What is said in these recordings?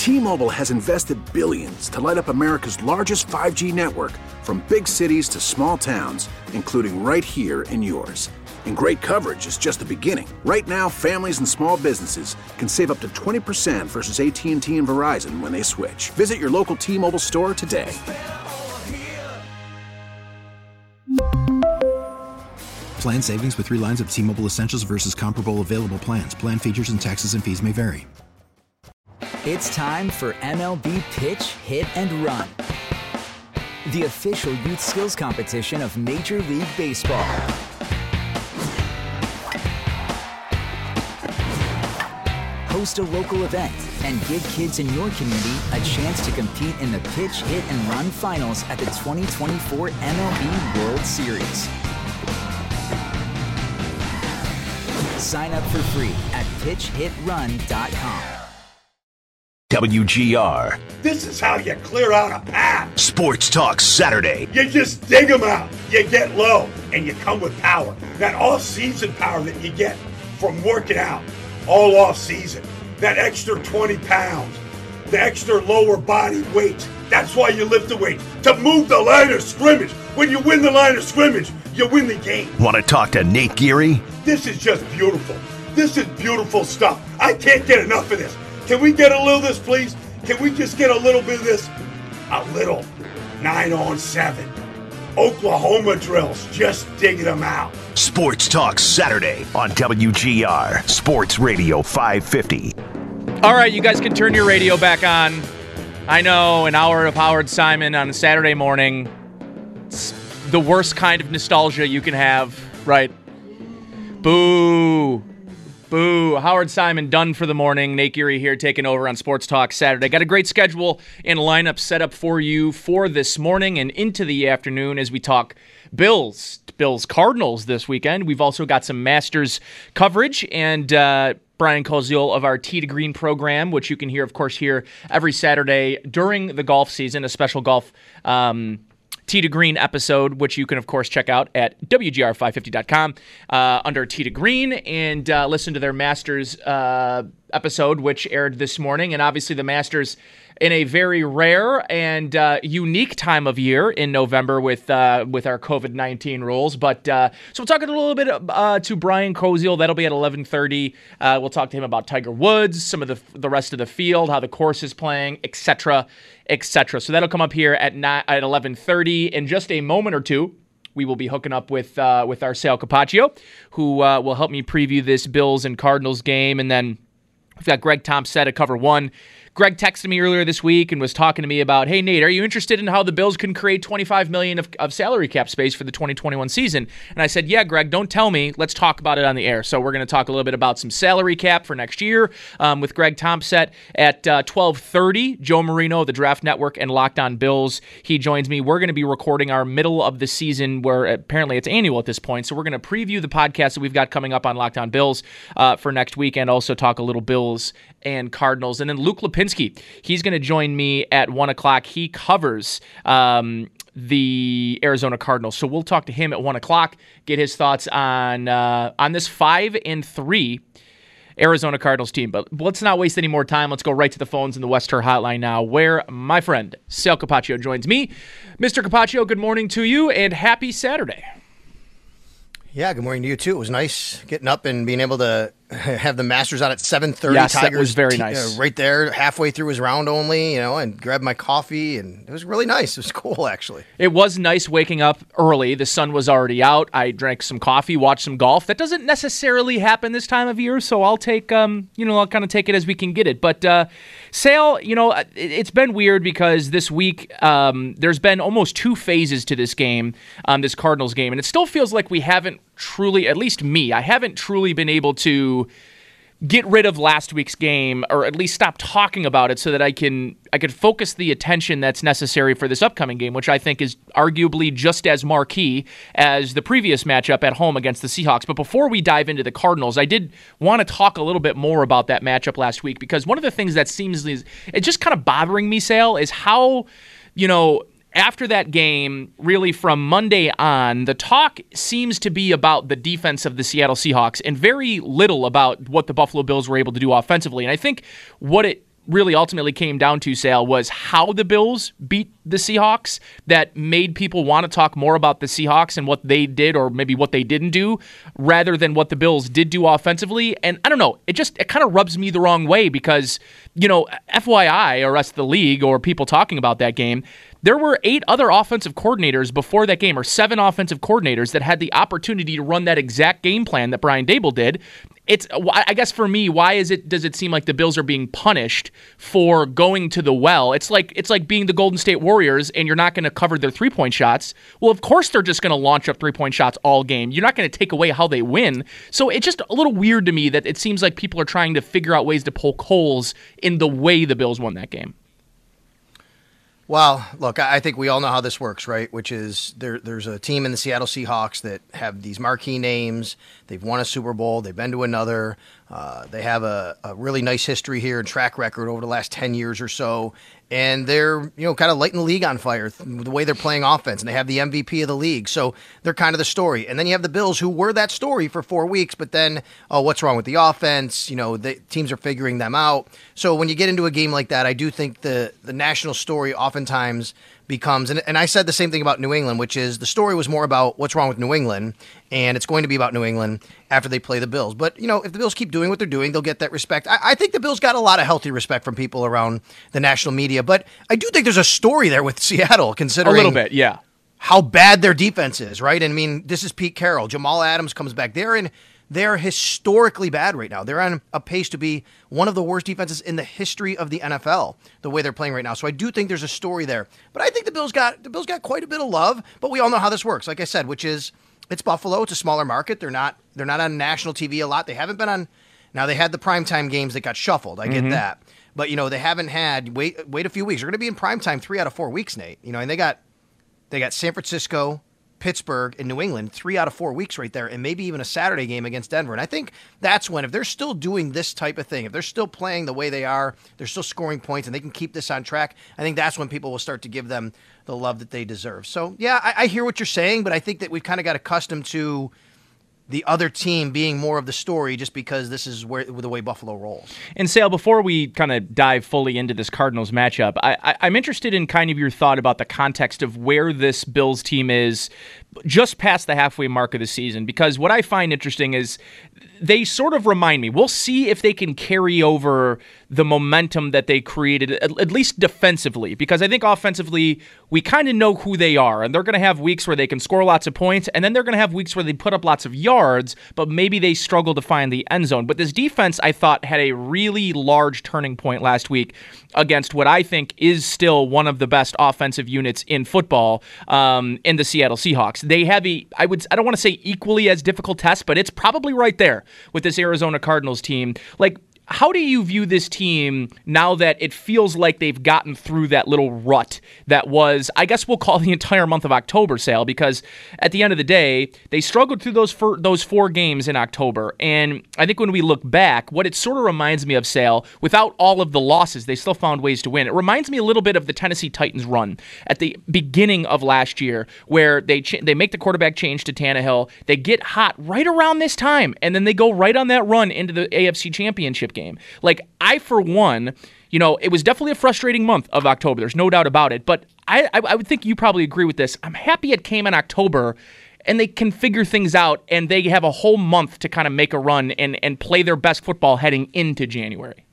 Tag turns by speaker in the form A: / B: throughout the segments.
A: T-Mobile has invested billions to light up America's largest 5G network, from big cities to small towns, including right here in yours. And great coverage is just the beginning. Right now, families and small businesses can save up to 20% versus AT&T and Verizon when they switch. Visit your local T-Mobile store today.
B: Plan savings with 3 lines of T-Mobile Essentials versus comparable available plans. Plan features and taxes and fees may vary.
C: It's time for MLB Pitch, Hit, and Run, the official youth skills competition of Major League Baseball. Host a local event and give kids in your community a chance to compete in the Pitch, Hit, and Run finals at the 2024 MLB World Series. Sign up for free at pitchhitrun.com.
D: WGR.
E: This is how you clear out a path.
D: Sports Talk Saturday.
E: You just dig them out. You get low, and you come with power. That off-season power that you get from working out all off-season. That extra 20 pounds. The extra lower body weight. That's why you lift the weight. To move the line of scrimmage. When you win the line of scrimmage, you win the game.
D: Want to talk to Nate Geary?
E: This is just beautiful. This is beautiful stuff. I can't get enough of this. Can we get a little of this, please? Can we just get a little bit of this? A little. 9-on-7. Oklahoma drills. Just digging them out.
D: Sports Talk Saturday on WGR Sports Radio 550.
F: All right, you guys can turn your radio back on. I know, an hour of Howard Simon on a Saturday morning. It's the worst kind of nostalgia you can have, right? Boo. Boo. Howard Simon done for the morning. Nate Geary here taking over on Sports Talk Saturday. Got a great schedule and lineup set up for you for this morning and into the afternoon as we talk Bills Cardinals this weekend. We've also got some Masters coverage and Brian Koziol of our Tee to Green program, which you can hear, of course, here every Saturday during the golf season, a special golf Tee to Green episode, which you can, of course, check out at WGR550.com under Tee to Green and listen to their Masters episode, which aired this morning. And obviously the Masters in a very rare and unique time of year in November with our COVID-19 rules. But so we'll talk a little bit to Brian Koziol. That'll be at 11:30. We'll talk to him about Tiger Woods, some of the rest of the field, how the course is playing, etc., etc. So that'll come up here at 11:30. In just a moment or two, we will be hooking up with our Sal Capaccio, who will help me preview this Bills and Cardinals game. And then we've got Greg Thompson at Cover One. Greg texted me earlier this week and was talking to me about, hey, Nate, are you interested in how the Bills can create $25 million of salary cap space for the 2021 season? And I said, yeah, Greg, don't tell me. Let's talk about it on the air. So we're going to talk a little bit about some salary cap for next year with Greg Thompson at 12:30. Joe Marino of the Draft Network and Locked On Bills. He joins me. We're going to be recording our middle of the season, where apparently it's annual at this point. So we're going to preview the podcast that we've got coming up on Locked On Bills for next week and also talk a little Bills and Cardinals. And then Luke Lipinski, he's going to join me at 1 o'clock. He covers the Arizona Cardinals. So we'll talk to him at 1 o'clock, get his thoughts on this 5-3 Arizona Cardinals team. But let's not waste any more time. Let's go right to the phones in the West Her Hotline now, where my friend Sal Capaccio joins me. Mr. Capaccio, good morning to you and happy Saturday.
G: Yeah, good morning to you, too. It was nice getting up and being able to have the Masters on at 7:30.
F: Yes,
G: Tigers
F: that was very nice.
G: Right there, halfway through his round only, and grab my coffee, and it was really nice. It was cool, actually.
F: It was nice waking up early. The sun was already out. I drank some coffee, watched some golf. That doesn't necessarily happen this time of year, so I'll take, I'll kind of take it as we can get it. But Sale, it's been weird because this week there's been almost 2 phases to this game, this Cardinals game, and it still feels like we haven't truly, at least me, I haven't truly been able to get rid of last week's game, or at least stop talking about it so that I could focus the attention that's necessary for this upcoming game, which I think is arguably just as marquee as the previous matchup at home against the Seahawks. But before we dive into the Cardinals, I did want to talk a little bit more about that matchup last week, because one of the things that seems it's just kind of bothering me, Sale, is how, after that game, really from Monday on, the talk seems to be about the defense of the Seattle Seahawks and very little about what the Buffalo Bills were able to do offensively. And I think what really ultimately came down to, Sale, was how the Bills beat the Seahawks that made people want to talk more about the Seahawks and what they did or maybe what they didn't do rather than what the Bills did do offensively. And I don't know, it kind of rubs me the wrong way because, FYI, or rest of the league or people talking about that game, there were 8 other offensive coordinators before that game, or 7 offensive coordinators that had the opportunity to run that exact game plan that Brian Daboll did. I guess for me, why does it seem like the Bills are being punished for going to the well? It's like being the Golden State Warriors and you're not going to cover their 3-point shots. Well, of course they're just going to launch up 3-point shots all game. You're not going to take away how they win. So it's just a little weird to me that it seems like people are trying to figure out ways to poke holes in the way the Bills won that game.
G: Well, look, I think we all know how this works, right? Which is there's a team in the Seattle Seahawks that have these marquee names. They've won a Super Bowl. They've been to another. They have a really nice history here and track record over the last 10 years or so. And they're, kind of lighting the league on fire the way they're playing offense. And they have the MVP of the league. So they're kind of the story. And then you have the Bills who were that story for 4 weeks. But then, what's wrong with the offense? The teams are figuring them out. So when you get into a game like that, I do think the national story oftentimes becomes, and I said the same thing about New England, which is the story was more about what's wrong with New England, and it's going to be about New England after they play the Bills. But, if the Bills keep doing what they're doing, they'll get that respect. I think the Bills got a lot of healthy respect from people around the national media, but I do think there's a story there with Seattle, considering
F: a little bit, yeah,
G: how bad their defense is, right? And I mean, this is Pete Carroll. Jamal Adams comes back. They're historically bad right now. They're on a pace to be one of the worst defenses in the history of the NFL, the way they're playing right now. So I do think there's a story there. But I think the Bills got quite a bit of love, but we all know how this works, like I said, which is it's Buffalo. It's a smaller market. They're not on national TV a lot. They haven't been on. Now they had the primetime games that got shuffled. I get that. But they haven't had wait a few weeks. They're going to be in primetime 3 out of 4 weeks, Nate. And they got San Francisco, Pittsburgh, and New England 3 out of 4 weeks right there, and maybe even a Saturday game against Denver. And I think that's when, if they're still doing this type of thing, if they're still playing the way they are, they're still scoring points, and they can keep this on track, I think that's when people will start to give them the love that they deserve. So, yeah, I hear what you're saying, but I think that we've kind of got accustomed to the other team being more of the story just because this is the way Buffalo rolls.
F: And Sale, before we kind of dive fully into this Cardinals matchup, I'm interested in kind of your thought about the context of where this Bills team is just past the halfway mark of the season, because what I find interesting is they sort of remind me. We'll see if they can carry over the momentum that they created, at least defensively, because I think offensively, we kind of know who they are, and they're going to have weeks where they can score lots of points, and then they're going to have weeks where they put up lots of yards, but maybe they struggle to find the end zone. But this defense, I thought, had a really large turning point last week against what I think is still one of the best offensive units in football, in the Seattle Seahawks. They have I don't want to say equally as difficult test, but it's probably right there with this Arizona Cardinals team. Like, how do you view this team now that it feels like they've gotten through that little rut that was, I guess we'll call the entire month of October, Sale, because at the end of the day, they struggled through those 4 games in October. And I think when we look back, what it sort of reminds me of, Sale, without all of the losses, they still found ways to win. It reminds me a little bit of the Tennessee Titans run at the beginning of last year, where they make the quarterback change to Tannehill, they get hot right around this time, and then they go right on that run into the AFC Championship game. Like, I, for one, it was definitely a frustrating month of October. There's no doubt about it. But I would think you probably agree with this. I'm happy it came in October and they can figure things out and they have a whole month to kind of make a run and play their best football heading into January.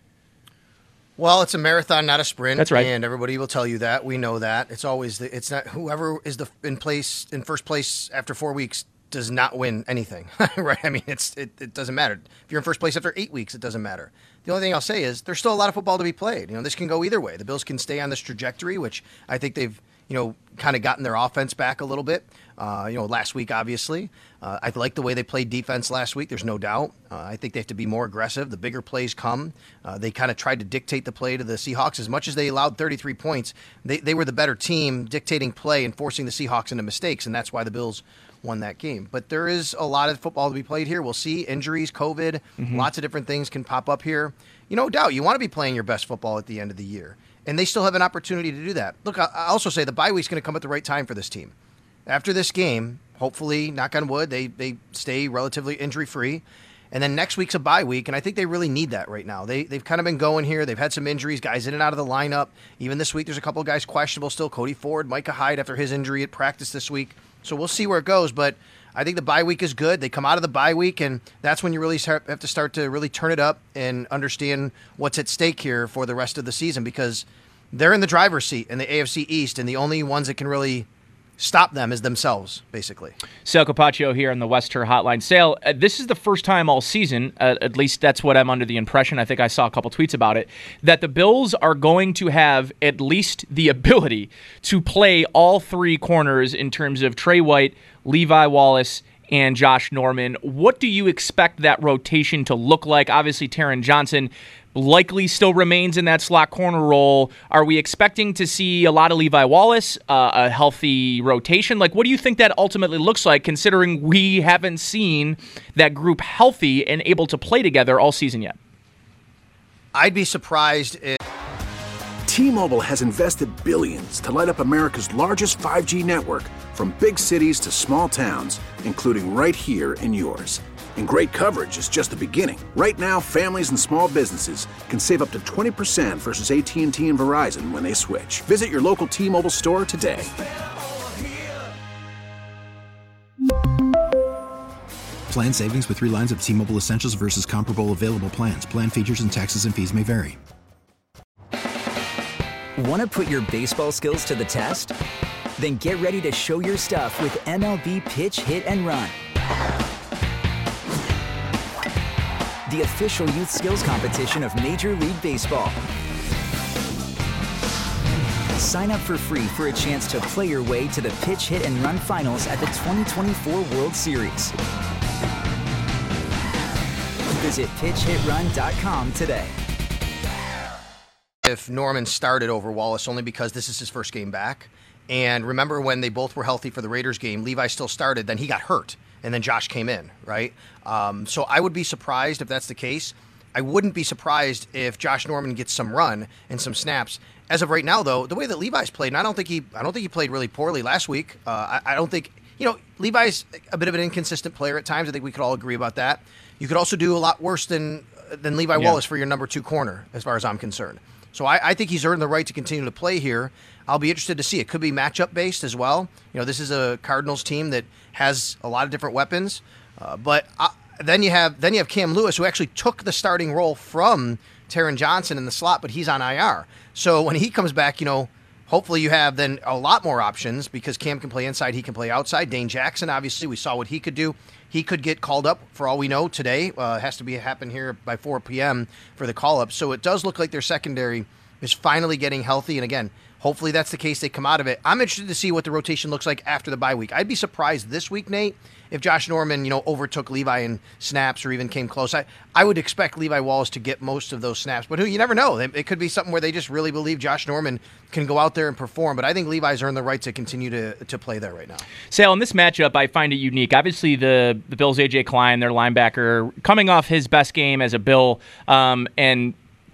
G: Well, it's a marathon, not a sprint.
F: That's right.
G: And everybody will tell you that. We know that. It's always it's not whoever is in first place after 4 weeks does not win anything, right? I mean, it doesn't matter. If you're in first place after 8 weeks, it doesn't matter. The only thing I'll say is there's still a lot of football to be played. This can go either way. The Bills can stay on this trajectory, which I think they've, kind of gotten their offense back a little bit. Last week, obviously. I like the way they played defense last week. There's no doubt. I think they have to be more aggressive. The bigger plays come. They kind of tried to dictate the play to the Seahawks. As much as they allowed 33 points, they were the better team dictating play and forcing the Seahawks into mistakes, and that's why the Bills won that game. But there is a lot of football to be played here. We'll see injuries, COVID, lots of different things can pop up here. No doubt, you want to be playing your best football at the end of the year, and they still have an opportunity to do that. Look, I also say the bye week's going to come at the right time for this team. After this game, hopefully, knock on wood, they stay relatively injury-free. And then next week's a bye week, and I think they really need that right now. They've kind of been going here. They've had some injuries, guys in and out of the lineup. Even this week, there's a couple of guys questionable still. Cody Ford, Micah Hyde after his injury at practice this week. So we'll see where it goes, but I think the bye week is good. They come out of the bye week, and that's when you really have to start to really turn it up and understand what's at stake here for the rest of the season, because they're in the driver's seat in the AFC East, and the only ones that can really stop them is themselves, basically.
F: Sale Capaccio here on the Wester Hotline. Sale, this is the first time all season, at least that's what I'm under the impression, I think I saw a couple tweets about it, that the Bills are going to have at least the ability to play all three corners in terms of Trey White, Levi Wallace, and Josh Norman. What do you expect that rotation to look like? Obviously, Taron Johnson likely still remains in that slot corner role. Are we expecting to see a lot of Levi Wallace, a healthy rotation? Like, what do you think that ultimately looks like, considering we haven't seen that group healthy and able to play together all season yet?
G: I'd be surprised if...
A: T-Mobile has invested billions to light up America's largest 5G network, from big cities to small towns, including right here in yours. And great coverage is just the beginning. Right now, families and small businesses can save up to 20% versus AT&T and Verizon when they switch. Visit your local T-Mobile store today.
B: Plan savings with 3 lines of T-Mobile Essentials versus comparable available plans. Plan features and taxes and fees may vary.
C: Want to put your baseball skills to the test? Then get ready to show your stuff with MLB Pitch Hit and Run, the official youth skills competition of Major League Baseball. Sign up for free for a chance to play your way to the Pitch Hit and Run finals at the 2024 World Series. Visit pitchhitrun.com today.
G: If Norman started over Wallace, only because this is his first game back. And remember when they both were healthy for the Raiders game, Levi still started, then he got hurt, and then Josh came in, right? So I would be surprised if that's the case. I wouldn't be surprised if Josh Norman gets some run and some snaps. As of right now, though, the way that Levi's played, and I don't think he played really poorly last week. I don't think, Levi's a bit of an inconsistent player at times. I think we could all agree about that. You could also do a lot worse than Levi Wallace for your number 2 corner, as far as I'm concerned. So I think he's earned the right to continue to play here. I'll be interested to see. It could be matchup based as well. This is a Cardinals team that has a lot of different weapons. But then you have Cam Lewis, who actually took the starting role from Taron Johnson in the slot, but he's on IR. So when he comes back, hopefully you have then a lot more options, because Cam can play inside, he can play outside. Dane Jackson, obviously, we saw what he could do. He could get called up for all we know today. It has to happen here by 4 p.m. for the call-up. So it does look like their secondary is finally getting healthy. And again, hopefully that's the case. They come out of it. I'm interested to see what the rotation looks like after the bye week. I'd be surprised this week, Nate, if Josh Norman, overtook Levi in snaps or even came close. I would expect Levi Wallace to get most of those snaps, but you never know. It could be something where they just really believe Josh Norman can go out there and perform. But I think Levi's earned the right to continue to play there right now.
F: Sale, in this matchup, I find it unique. Obviously, the Bills' A.J. Klein, their linebacker, coming off his best game as a Bill, and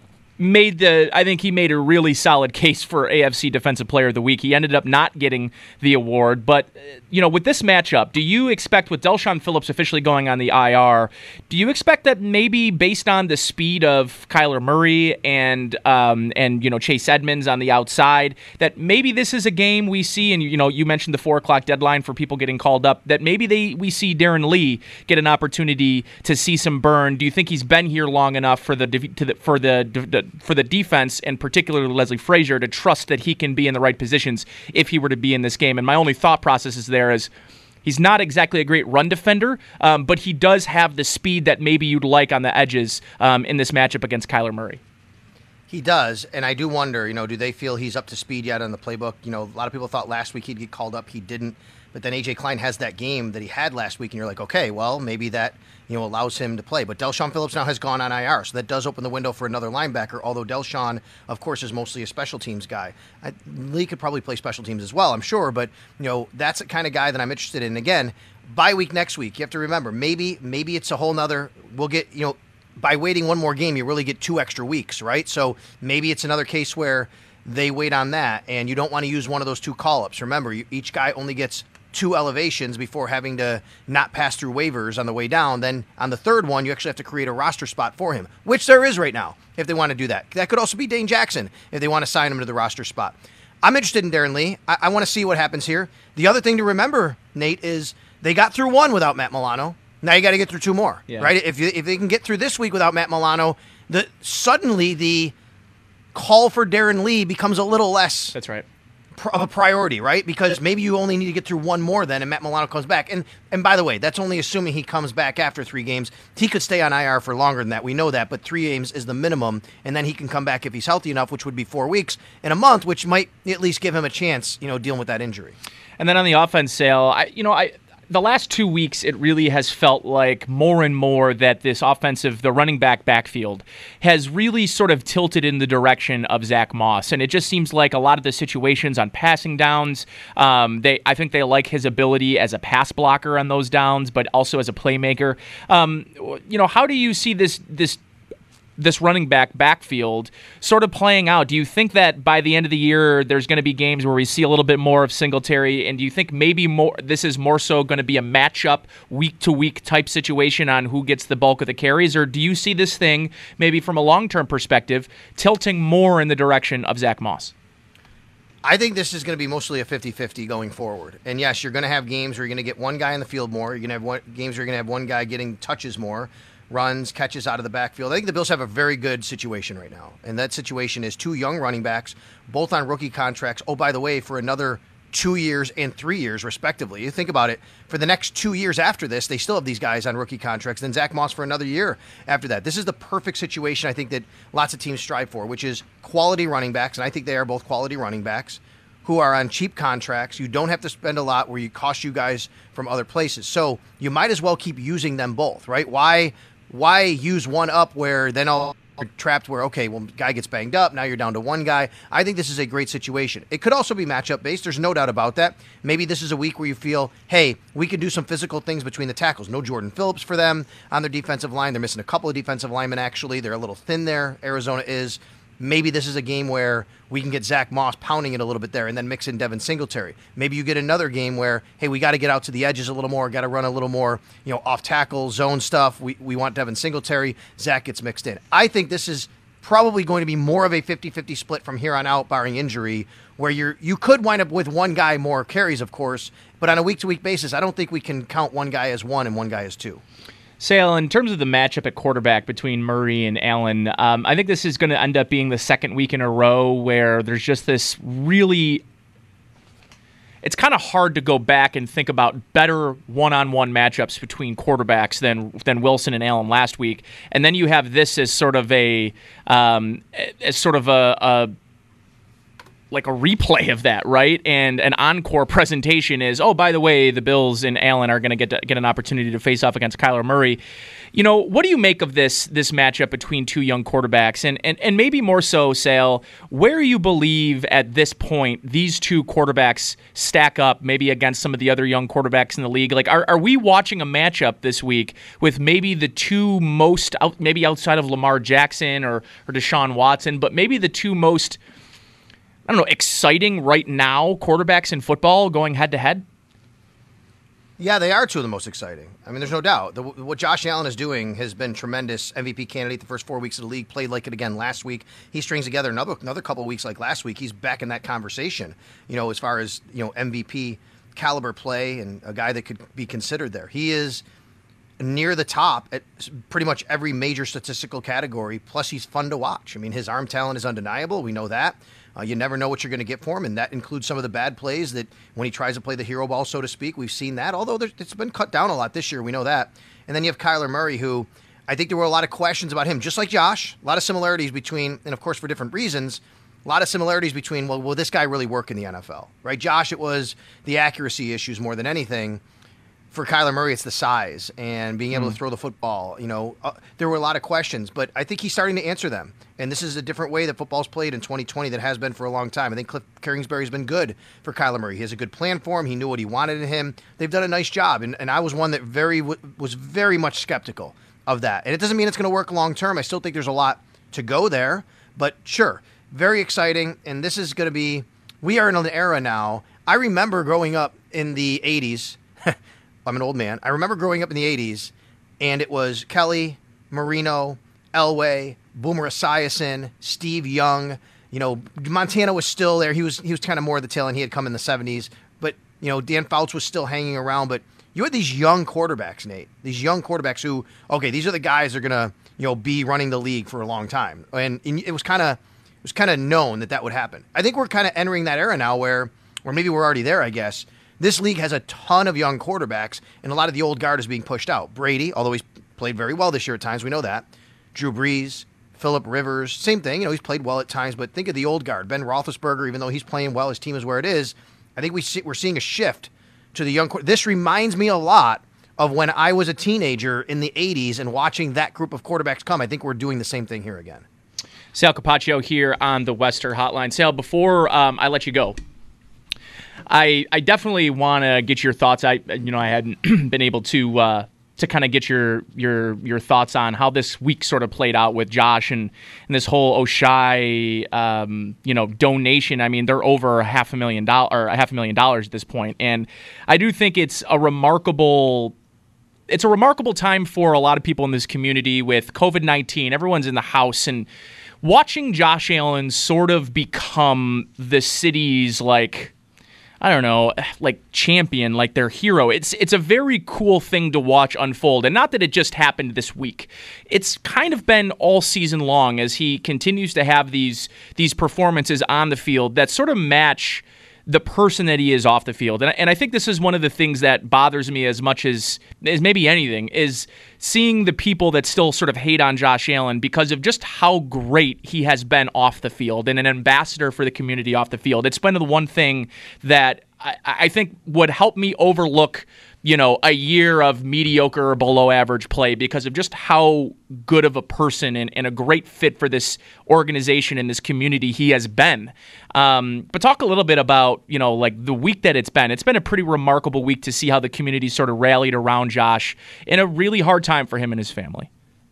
F: I think he made a really solid case for AFC Defensive Player of the Week. He ended up not getting the award. But, with this matchup, do you expect, with Del'Shawn Phillips officially going on the IR, do you expect that maybe based on the speed of Kyler Murray and Chase Edmonds on the outside, that maybe this is a game we see, and you mentioned the 4 o'clock deadline for people getting called up, that maybe we see Darren Lee get an opportunity to see some burn? Do you think he's been here long enough for the defense, and particularly Leslie Frazier, to trust that he can be in the right positions if he were to be in this game? And my only thought process is he's not exactly a great run defender, but he does have the speed that maybe you'd like on the edges in this matchup against Kyler Murray.
G: He does, and I do wonder, do they feel he's up to speed yet on the playbook? A lot of people thought last week he'd get called up. He didn't. But then A.J. Klein has that game that he had last week, and you're like, okay, well, maybe that allows him to play. But Del'Shawn Phillips now has gone on IR, so that does open the window for another linebacker, although Del'Shawn, of course, is mostly a special teams guy. Lee could probably play special teams as well, I'm sure, but that's the kind of guy that I'm interested in. Again, bye week next week, you have to remember, maybe it's a whole nother, we'll get, by waiting one more game, you really get 2 extra weeks, right? So maybe it's another case where they wait on that, and you don't want to use one of those 2 call-ups. Remember, each guy only gets 2 elevations before having to not pass through waivers on the way down. Then on the third one, you actually have to create a roster spot for him, which there is right now if they want to do that. That could also be Dane Jackson if they want to sign him to the roster spot. I'm interested in Darren Lee. I want to see what happens here. The other thing to remember, Nate, is they got through 1 without Matt Milano. Now you got to get through 2 more, right? If they can get through this week without Matt Milano, suddenly the call for Darren Lee becomes a little less.
F: That's right.
G: Of a priority, right? Because maybe you only need to get through 1 more then, and Matt Milano comes back. And by the way, that's only assuming he comes back after 3 games. He could stay on IR for longer than that. We know that, but 3 games is the minimum, and then he can come back if he's healthy enough, which would be 4 weeks in a month, which might at least give him a chance, dealing with that injury.
F: And then on the offense, Sale, the last 2 weeks, it really has felt like more and more that this offensive, the running backfield, has really sort of tilted in the direction of Zach Moss. And it just seems like a lot of the situations on passing downs, I think they like his ability as a pass blocker on those downs, but also as a playmaker. How do you see this running backfield sort of playing out? Do you think that by the end of the year there's going to be games where we see a little bit more of Singletary, and do you think maybe this is more so going to be a matchup week-to-week type situation on who gets the bulk of the carries, or do you see this thing maybe from a long-term perspective tilting more in the direction of Zach Moss?
G: I think this is going to be mostly a 50-50 going forward. And yes, you're going to have games where you're going to get one guy in the field more. You're going to have games where you're going to have one guy getting touches more, runs, catches out of the backfield. I think the Bills have a very good situation right now. And that situation is 2 young running backs, both on rookie contracts. Oh, by the way, for another 2 years and 3 years, respectively. You think about it, for the next 2 years after this, they still have these guys on rookie contracts, then Zach Moss for another year after that. This is the perfect situation I think that lots of teams strive for, which is quality running backs, and I think they are both quality running backs, who are on cheap contracts. You don't have to spend a lot where you cost you guys from other places. So you might as well keep using them both, right? Why use one up where then all are trapped where, okay, well, guy gets banged up, now you're down to one guy. I think this is a great situation. It could also be matchup based. There's no doubt about that. Maybe this is a week where you feel, hey, we can do some physical things between the tackles. No Jordan Phillips for them on their defensive line. They're missing a couple of defensive linemen, actually. They're a little thin there. Arizona is. Maybe this is a game where we can get Zach Moss pounding it a little bit there and then mix in Devin Singletary. Maybe you get another game where, hey, we got to get out to the edges a little more, got to run a little more, off tackle, zone stuff. We want Devin Singletary. Zach gets mixed in. I think this is probably going to be more of a 50-50 split from here on out, barring injury, where you could wind up with one guy more carries, of course, but on a week-to-week basis, I don't think we can count one guy as 1 and one guy as 2.
F: Sale, in terms of the matchup at quarterback between Murray and Allen, I think this is going to end up being the second week in a row where there's just this really... It's kind of hard to go back and think about better one-on-one matchups between quarterbacks than Wilson and Allen last week, and then you have this as sort of a like a replay of that, right? And an encore presentation is, oh, by the way, the Bills and Allen are going to get an opportunity to face off against Kyler Murray. What do you make of this matchup between 2 young quarterbacks? And maybe more so, Sale, where you believe at this point these 2 quarterbacks stack up maybe against some of the other young quarterbacks in the league? Like, are we watching a matchup this week with maybe the 2 most, maybe outside of Lamar Jackson or Deshaun Watson, but maybe the 2 most, I don't know, exciting right now quarterbacks in football going head-to-head?
G: Yeah, they are 2 of the most exciting. I mean, there's no doubt. What Josh Allen is doing has been tremendous. MVP candidate the first 4 weeks of the league, played like it again last week. He strings together another couple of weeks like last week. He's back in that conversation, as far as, MVP caliber play and a guy that could be considered there. He is near the top at pretty much every major statistical category, plus he's fun to watch. I mean, his arm talent is undeniable. We know that. You never know what you're going to get for him, and that includes some of the bad plays that when he tries to play the hero ball, so to speak. We've seen that, although it's been cut down a lot this year. We know that. And then you have Kyler Murray, who I think there were a lot of questions about him, just like Josh. A lot of similarities between, and of course for different reasons, a lot of similarities between, well, will this guy really work in the NFL? Right? Josh, it was the accuracy issues more than anything. For Kyler Murray, it's the size and being able to throw the football. There were a lot of questions, but I think he's starting to answer them. And this is a different way that football's played in 2020 that has been for a long time. I think Cliff Kingsbury's been good for Kyler Murray. He has a good plan for him. He knew what he wanted in him. They've done a nice job, and I was one that was very much skeptical of that. And it doesn't mean it's going to work long term. I still think there's a lot to go there, but sure, very exciting. And this is going to be, we are in an era now. I remember growing up in the 80s. I'm an old man. I remember growing up in the 80s, and it was Kelly, Marino, Elway, Boomer Esiason, Steve Young. You know, Montana was still there. He was kind of more of the tail end. He had come in the 70s. But, you know, Dan Fouts was still hanging around. But you had these young quarterbacks, Nate. These young quarterbacks who, okay, these are the guys that are going to, you know, be running the league for a long time. And it was kind of known that would happen. I think we're kind of entering that era now where, or maybe we're already there, I guess. This league has a ton of young quarterbacks, and a lot of the old guard is being pushed out. Brady, although he's played very well this year at times, we know that. Drew Brees, Phillip Rivers, same thing. You know, he's played well at times, but think of the old guard. Ben Roethlisberger, even though he's playing well, his team is where it is. I think we're seeing a shift to the young. This reminds me a lot of when I was a teenager in the 80s and watching that group of quarterbacks come. I think we're doing the same thing here again.
F: Sal Capaccio here on the Wester Hotline. Sal, before I let you go, I definitely want to get your thoughts. I hadn't been able to kind of get your thoughts on how this week sort of played out with Josh and this whole Oshai donation. I mean, they're over $500,000 at this point, and I do think it's a remarkable time for a lot of people in this community with COVID-19. Everyone's in the house, and watching Josh Allen sort of become the city's champion, like their hero. It's a very cool thing to watch unfold. And not that it just happened this week. It's kind of been all season long as he continues to have these performances on the field that sort of match the person that he is off the field. And I think this is one of the things that bothers me as much as maybe anything, is seeing the people that still sort of hate on Josh Allen because of just how great he has been off the field and an ambassador for the community off the field. It's been the one thing that I think would help me overlook, a year of mediocre or below average play because of just how good of a person and a great fit for this organization and this community he has been. But talk a little bit about, the week that it's been. It's been a pretty remarkable week to see how the community sort of rallied around Josh in a really hard time for him and his family.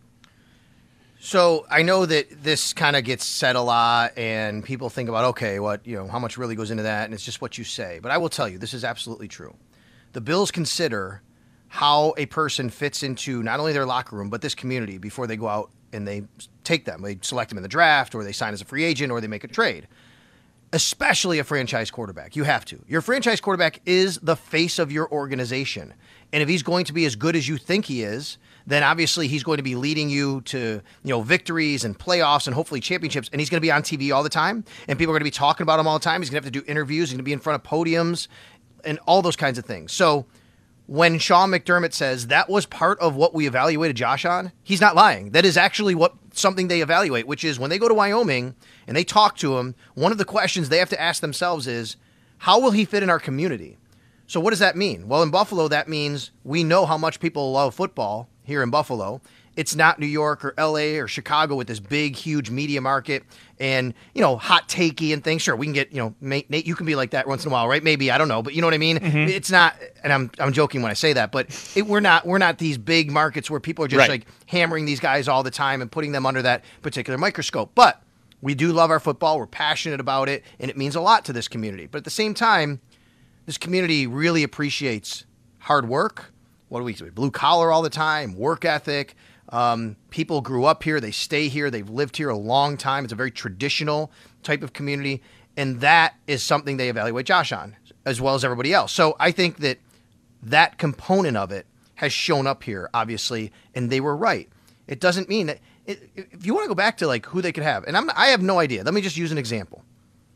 G: So I know that this kind of gets said a lot and people think about, okay, how much really goes into that? And it's just what you say. But I will tell you, this is absolutely true. The Bills consider how a person fits into not only their locker room, but this community before they go out and they take them. They select them in the draft, or they sign as a free agent, or they make a trade. Especially a franchise quarterback. You have to. Your franchise quarterback is the face of your organization. And if he's going to be as good as you think he is, then obviously he's going to be leading you to, victories and playoffs and hopefully championships. And he's going to be on TV all the time. And people are going to be talking about him all the time. He's going to have to do interviews. He's going to be in front of podiums and all those kinds of things. So when Sean McDermott says that was part of what we evaluated Josh on, he's not lying. That is actually something they evaluate, which is when they go to Wyoming and they talk to him, one of the questions they have to ask themselves is, how will he fit in our community? So what does that mean? Well, in Buffalo, that means we know how much people love football here in Buffalo. It's not New York or LA or Chicago with this big, huge media market and, hot takey and things. Sure, we can get, Nate, you can be like that once in a while, right? Maybe, I don't know, but you know what I mean? Mm-hmm. It's not, and I'm joking when I say that, but we're not these big markets where people are just like hammering these guys all the time and putting them under that particular microscope. But we do love our football. We're passionate about it, and it means a lot to this community. But at the same time, this community really appreciates hard work. What do we say? Blue collar all the time, work ethic. People grew up here. They stay here. They've lived here a long time. It's a very traditional type of community. And that is something they evaluate Josh on, as well as everybody else. So I think that component of it has shown up here, obviously, and they were right. It doesn't mean that if you want to go back to who they could have, and I have no idea. Let me just use an example.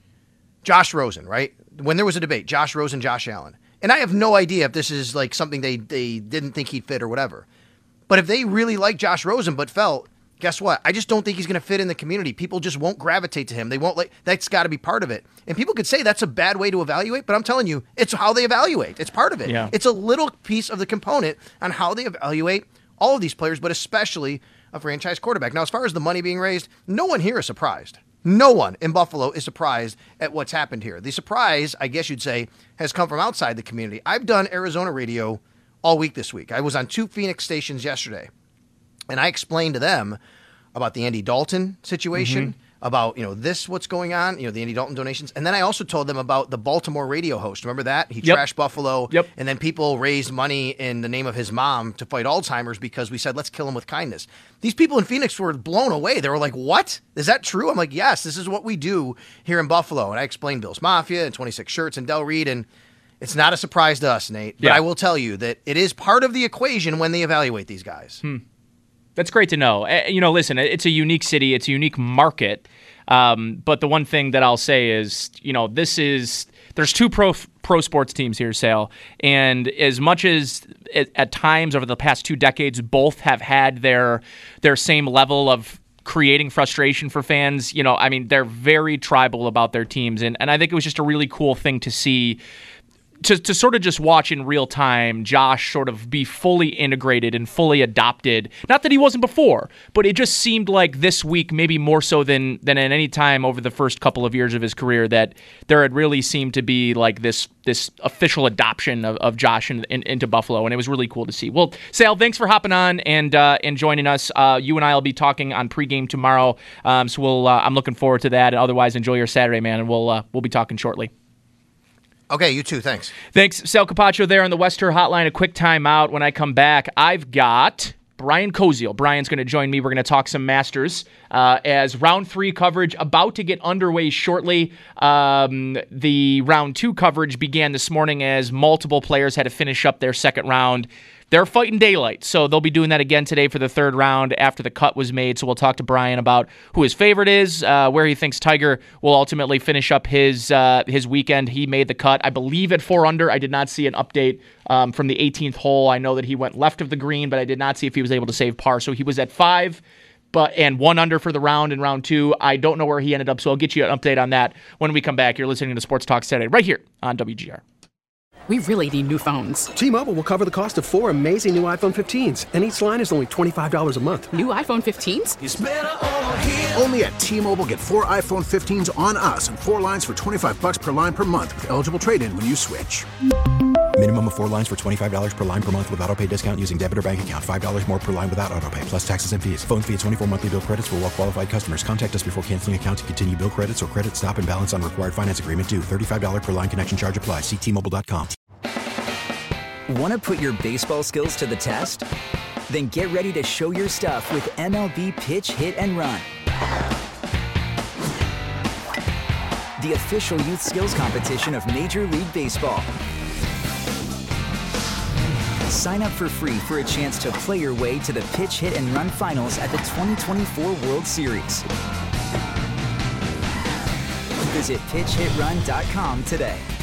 G: Josh Rosen, right? When there was a debate, Josh Rosen, Josh Allen. And I have no idea if this is something they didn't think he'd fit or whatever. But if they really like Josh Rosen but felt, guess what? I just don't think he's going to fit in the community. People just won't gravitate to him. They won't that's got to be part of it. And people could say that's a bad way to evaluate, but I'm telling you, it's how they evaluate. It's part of it.
F: Yeah.
G: It's a little piece of the component on how they evaluate all of these players, but especially a franchise quarterback. Now, as far as the money being raised, no one here is surprised. No one in Buffalo is surprised at what's happened here. The surprise, I guess you'd say, has come from outside the community. I've done Arizona radio all week this week. I was on 2 Phoenix stations yesterday, and I explained to them about the Andy Dalton situation, about, this, what's going on, the Andy Dalton donations. And then I also told them about the Baltimore radio host. Remember that? He trashed Buffalo.
F: Yep.
G: And then people raised money in the name of his mom to fight Alzheimer's because we said, let's kill him with kindness. These people in Phoenix were blown away. They were like, what? Is that true? I'm like, yes, this is what we do here in Buffalo. And I explained Bill's Mafia and 26 Shirts and Del Reed. And it's not a surprise to us, Nate. But I will tell you that it is part of the equation when they evaluate these guys.
F: That's great to know. Listen, it's a unique city. It's a unique market. But the one thing that I'll say is, there's two pro sports teams here, Sale. And as much as at times over the past 2 decades, both have had their same level of creating frustration for fans, they're very tribal about their teams. And I think it was just a really cool thing to see. To sort of just watch in real time Josh sort of be fully integrated and fully adopted. Not that he wasn't before, but it just seemed like this week, maybe more so than at any time over the first couple of years of his career, that there had really seemed to be like this official adoption of Josh into Buffalo, and it was really cool to see. Well, Sal, thanks for hopping on and joining us. You and I will be talking on pregame tomorrow, so I'm looking forward to that. And otherwise, enjoy your Saturday, man, and we'll be talking shortly.
G: Okay, you too. Thanks.
F: Thanks, Sal Capaccio there on the Wester Hotline. A quick timeout. When I come back, I've got Brian Koziel. Brian's going to join me. We're going to talk some Masters as round 3 coverage about to get underway shortly. The round 2 coverage began this morning as multiple players had to finish up their second round. They're fighting daylight, so they'll be doing that again today for the third round after the cut was made. So we'll talk to Brian about who his favorite is, where he thinks Tiger will ultimately finish up his weekend. He made the cut, I believe, at 4 under. I did not see an update from the 18th hole. I know that he went left of the green, but I did not see if he was able to save par. So he was at 5 and 1 under for the round in round 2. I don't know where he ended up, so I'll get you an update on that when we come back. You're listening to Sports Talk Saturday right here on WGR.
H: We really need new phones.
I: T-Mobile will cover the cost of 4 amazing new iPhone 15s, and each line is only $25 a month.
H: New iPhone 15s?
A: It's better over here. Only at T-Mobile, get 4 iPhone 15s on us and 4 lines for $25 per line per month with eligible trade-in when you switch.
B: Minimum of 4 lines for $25 per line per month with autopay discount using debit or bank account. $5 more per line without autopay, plus taxes and fees. Phone fee at 24 monthly bill credits for well-qualified customers. Contact us before canceling account to continue bill credits or credit stop and balance on required finance agreement due. $35 per line connection charge applies. See T-Mobile.com.
C: Want to put your baseball skills to the test? Then get ready to show your stuff with MLB Pitch Hit and Run, the official youth skills competition of Major League Baseball. Sign up for free for a chance to play your way to the Pitch Hit and Run finals at the 2024 World Series. Visit pitchhitrun.com today.